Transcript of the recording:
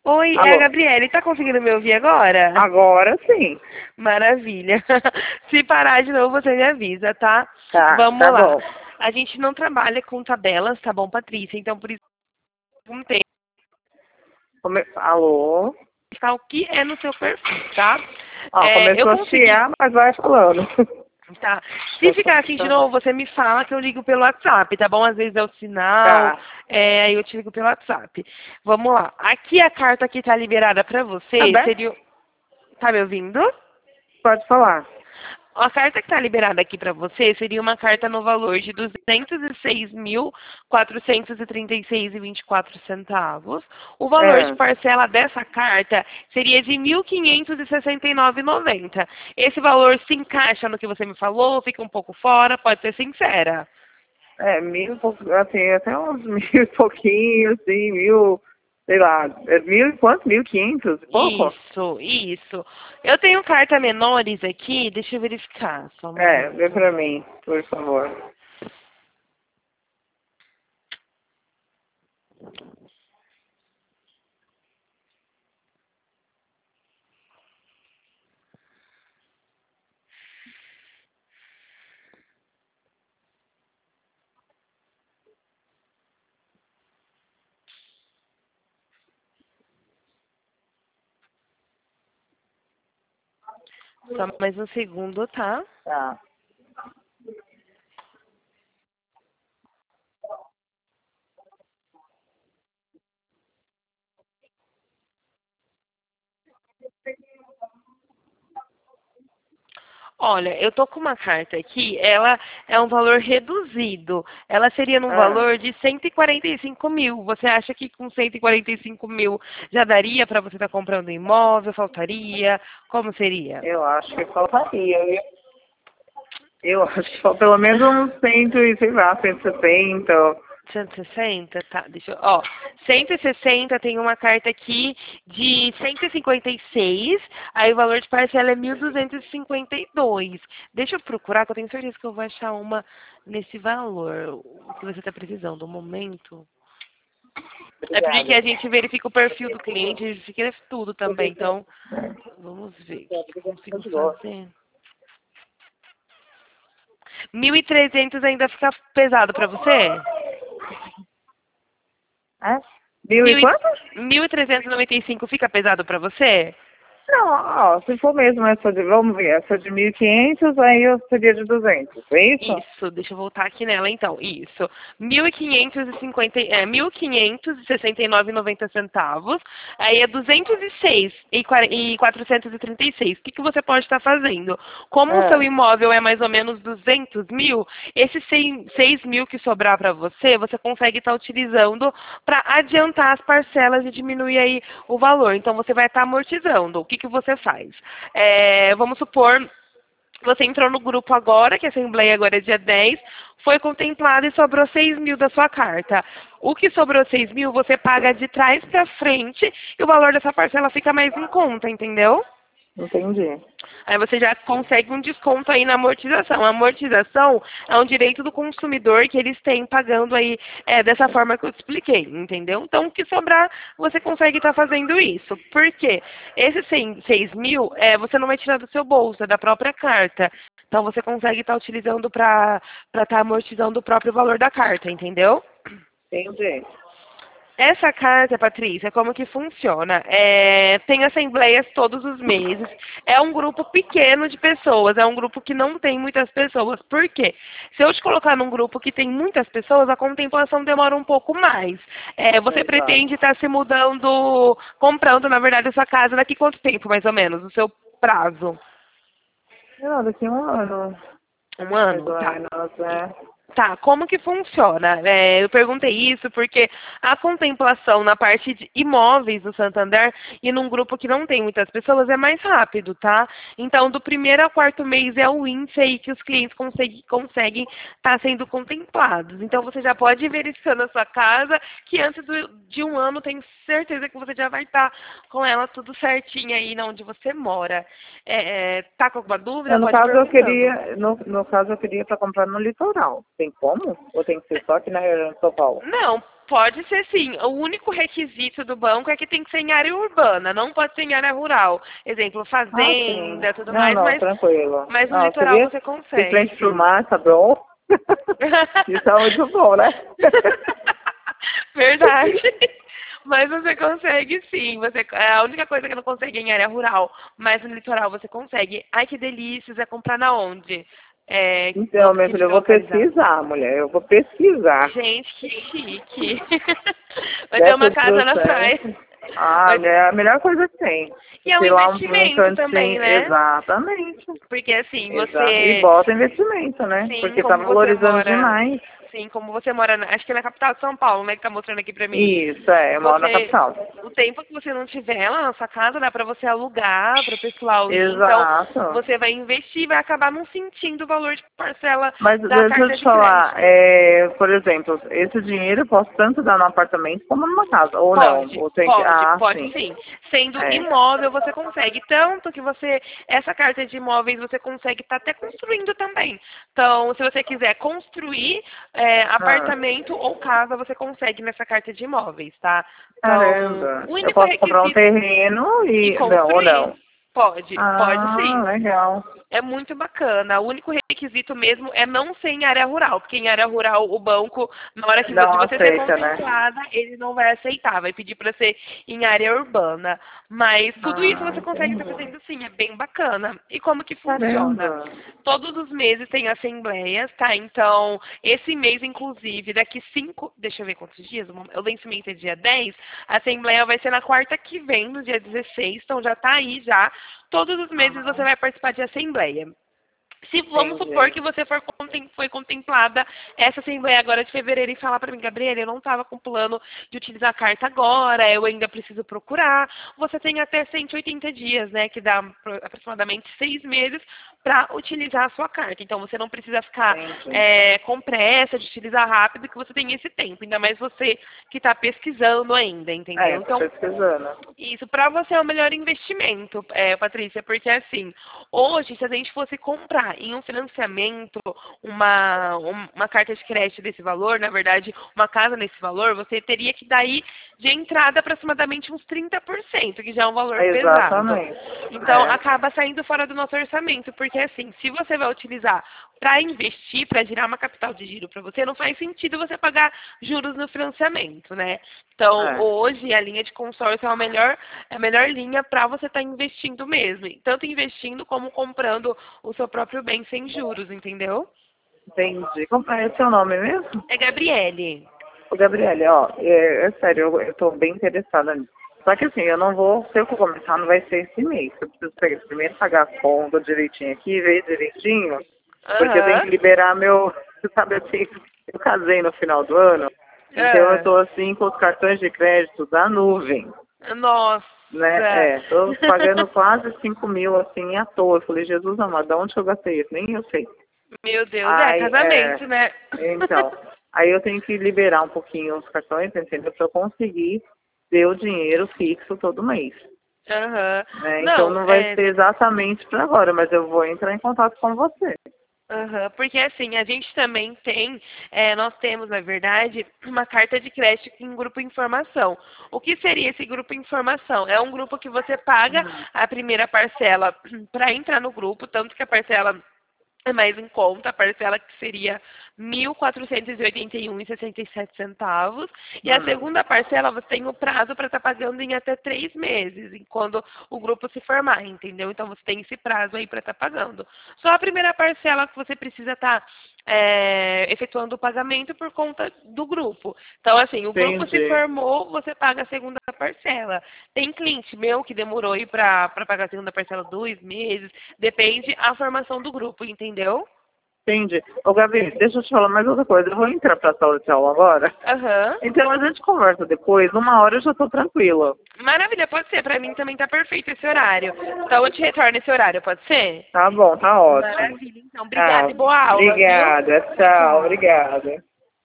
Oi, é a Alô? Gabriele. Tá conseguindo me ouvir agora? Agora sim. Maravilha. Se parar de novo, você me avisa, tá? Tá, Vamos tá lá. bom. A gente não trabalha com tabelas, tá bom, Patrícia? Então, por isso, não tem Alô? o que é no seu perfil, tá? Ó, Eu começou a consegui. chiar, mas vai falando. Tá. Se ficar assim de novo, você me fala que eu ligo pelo WhatsApp, tá bom? Às vezes é o sinal, Tá. aí eu te ligo pelo WhatsApp. Vamos lá. Aqui a carta que tá liberada pra Tá você bem? seria. Tá me ouvindo? Pode falar. A carta que está liberada aqui para você seria uma carta no valor de 206.436,24 centavos. O valor de É, parcela dessa carta seria de 1.569,90. Esse valor se encaixa no que você me falou? Fica um pouco fora? Pode ser sincera. mil, assim, até uns mil e pouquinho, assim, mil, sei lá, mil e quanto? 1.500 e pouco? Isso. Eu tenho carta menores aqui, deixa eu verificar, só um Vê momento. pra mim, por favor. Só mais um segundo, tá? Tá. Olha, eu tô com uma carta aqui, ela é um valor reduzido. Ela seria num Ah, valor de 145 mil. Você acha que com 145 mil já daria para você estar comprando imóvel? Faltaria? Como seria? eu acho que faltaria, viu? Eu acho que falta pelo menos uns 100, sei lá, 170. 160? Tá, deixa eu. Ó, 160 tem uma carta aqui de 156, aí o valor de parcela é 1.252. Deixa eu procurar, que eu tenho certeza que eu vou achar uma nesse valor, o que você está precisando. Um momento. É porque Obrigada. a gente verifica o perfil do cliente, a gente verifica tudo também. Então, vamos ver o que eu consigo fazer. 1.300 ainda fica pesado para você? É? Mil e Mil e- quanto? 1.395 fica pesado para você? Não, ó, se for mesmo essa de, vamos ver, essa de 1.500, aí eu seria de 200, é isso? Isso, deixa eu voltar aqui nela então. Isso. 1.550, 1.569,90 centavos. Aí é 206,436. O que você pode estar fazendo? Como o seu É, imóvel é mais ou menos 200 mil, esses 6 mil que sobrar para você, você consegue estar utilizando para adiantar as parcelas e diminuir aí o valor. Então você vai estar amortizando. O que você faz? Vamos supor, você entrou no grupo agora, que a Assembleia agora é dia 10, foi contemplado e sobrou 6 mil da sua carta. O que sobrou 6 mil, você paga de trás para frente e o valor dessa parcela fica mais em conta, entendeu? entendi. Aí você já consegue um desconto aí na amortização. A amortização é um direito do consumidor que eles têm pagando aí dessa forma que eu te expliquei, entendeu? Então, o que sobrar, você consegue estar fazendo isso. Por quê? Esses 6 mil, você não vai tirar do seu bolso, é da própria carta. Então, você consegue estar utilizando para estar amortizando o próprio valor da carta, entendeu? Entendi. Essa carta, Patrícia, como que funciona? Tem assembleias todos os meses. É um grupo pequeno de pessoas, é um grupo que não tem muitas pessoas. Por quê? Se eu te colocar num grupo que tem muitas pessoas, a contemplação demora um pouco mais. Você Exato. pretende estar se mudando, comprando, na verdade, a sua casa daqui quanto tempo, mais ou menos? O seu prazo? Não, daqui a um ano, Um mais ano? ou Tá. menos, né? Tá, como que funciona? Eu perguntei isso porque a contemplação na parte de imóveis do Santander e num grupo que não tem muitas pessoas é mais rápido, tá? Então, do primeiro ao quarto mês é o índice aí que os clientes conseguem estar sendo contemplados. Então, você já pode ir verificando a sua casa, que antes de um ano, tenho certeza que você já vai estar com ela tudo certinho aí onde você mora. Tá com alguma dúvida? No Pode ir caso eu perguntando. queria, no caso eu queria para comprar no litoral. Tem como? Ou tem que ser só aqui na região de São Paulo? Não, Pode ser sim. O único requisito do banco é que tem que ser em área urbana, não pode ser em área rural. Exemplo, Ah, sim. fazenda, tudo Não, mais, não, tranquilo. mas no Não, litoral seria você de consegue, frente pro sim. mar, tá bom? Isso é muito bom, né? Verdade. Mas você consegue sim. Você, é a única coisa que não consegue é em área rural, mas no litoral você consegue. Ai, que delícia, você vai comprar na onde? É, Então, onde minha que filha, eu fica vou localizado? pesquisar, mulher. Eu vou pesquisar. Gente, que chique. Vai ter uma Dessa casa tudo na praia. certo. Ah, Vai- é a melhor coisa que tem. E é um Sei lá, um investimento também, cantinho. né? Exatamente. Porque assim, Exato. E você, bota investimento, né? sim, Porque tá como você valorizando mora, demais. sim, como você mora, acho que é na capital de São Paulo, né, que tá mostrando aqui pra mim. Isso, eu moro na Você, capital. o tempo que você não tiver lá na sua casa, dá pra você alugar, para o pessoal ir. Então, Exato. você vai investir e vai acabar não sentindo o valor de parcela Mas da deixa eu carta te de falar, crédito. por exemplo, esse dinheiro eu posso tanto dar num apartamento como numa casa, ou não? Pode, Ou tem que. pode, Ah, pode sim. sim. Sendo É. imóvel, você consegue. Tanto que você, essa carta de imóveis, você consegue estar até construindo também. Então, se você quiser construir Ah, apartamento ou casa, você consegue nessa carta de imóveis, tá? Então, caramba. o Eu único posso comprar um requisito terreno e e. Não, ou construir, não. pode Ah, sim. legal. É muito bacana. O único requisito mesmo é não ser em área rural, porque em área rural o banco, na hora que de Não você ser aceita, né? contemplada, ele não vai aceitar, vai pedir para ser em área urbana. Mas tudo isso Ah, você consegue estar entendi. fazendo sim, é bem bacana. E como que funciona? Caramba. Todos os meses tem assembleias, tá? Então, esse mês, inclusive, daqui 5, deixa eu ver quantos dias, o vencimento é dia 10, a assembleia vai ser na quarta que vem, no dia 16, então já tá aí já. Todos os meses você Ah, vai participar de assembleia. Se vamos supor entendi. que você foi contemplada essa assembleia agora de fevereiro e falar para mim, Gabriela, eu não estava com plano de utilizar a carta agora, eu ainda preciso procurar. Você tem até 180 dias, né, que dá aproximadamente 6 meses para utilizar a sua carta. Então você não precisa ficar Entendi. com pressa de utilizar rápido, que você tem esse tempo. Ainda mais você que está pesquisando ainda, entendeu? Tô Então pesquisando. isso para você é o melhor investimento, Patrícia, porque assim, hoje, se a gente fosse comprar em um financiamento uma carta de crédito desse valor, na verdade, uma casa nesse valor, você teria que daí de entrada aproximadamente uns 30%, que já é um valor pesado. Exatamente. Então, É. acaba saindo fora do nosso orçamento, porque assim, se você vai utilizar para investir, para girar uma capital de giro para você, não faz sentido você pagar juros no financiamento, né? Então, É. hoje, a linha de consórcio é a melhor linha para você estar investindo mesmo. Tanto investindo como comprando o seu próprio bem sem juros, entendeu? Entendi. Como é seu nome mesmo? É Gabriele. Ô, Gabriele, ó, sério, eu tô bem interessada nisso. Só que assim, eu não vou, se eu for começar, não vai ser esse mês. Eu preciso primeiro pagar a conta direitinho aqui, ver direitinho, porque eu tenho que Aham. liberar meu, sabe assim, eu casei no final do ano, então eu É. tô assim com os cartões de crédito da nuvem, né? Nossa. Tô pagando quase 5 mil assim à toa. Eu falei, Jesus amado, de onde que eu gastei isso? Nem eu sei. Meu Deus, Aí, casamento, né? então, aí eu tenho que liberar um pouquinho os cartões, entendeu? Para eu conseguir ter o dinheiro fixo todo mês, Aham. né? Então Não, não vai ser exatamente para agora, mas eu vou entrar em contato com você. aham, porque assim, a gente também tem, nós temos, na verdade, uma carta de crédito em grupo informação. O que seria esse grupo informação? É um grupo que você paga a primeira parcela para entrar no grupo, tanto que a parcela é mais em conta, a parcela que seria 1.481,67. E a Hum, segunda parcela você tem o prazo para estar pagando em até 3 meses, quando o grupo se formar, entendeu? Então você tem esse prazo aí para estar pagando. Só a primeira parcela que você precisa estar efetuando o pagamento por conta do grupo. Então, assim, o grupo se entendi. formou, você paga a segunda parcela. Tem cliente meu que demorou aí para pagar a segunda parcela 2 meses, depende a formação do grupo, entendeu? Entendi. Ô, Gabi, deixa eu te falar mais outra coisa. Eu vou entrar para a sala de aula agora. Aham. Então a gente conversa depois. 1 hora eu já tô tranquila. Maravilha, pode ser. Para mim também tá perfeito esse horário. Então eu te retorno esse horário, pode ser? Tá bom, tá ótimo. Maravilha, então. Obrigada Ah, e boa aula, viu? obrigada. Tchau, Tchau, tchau. obrigada.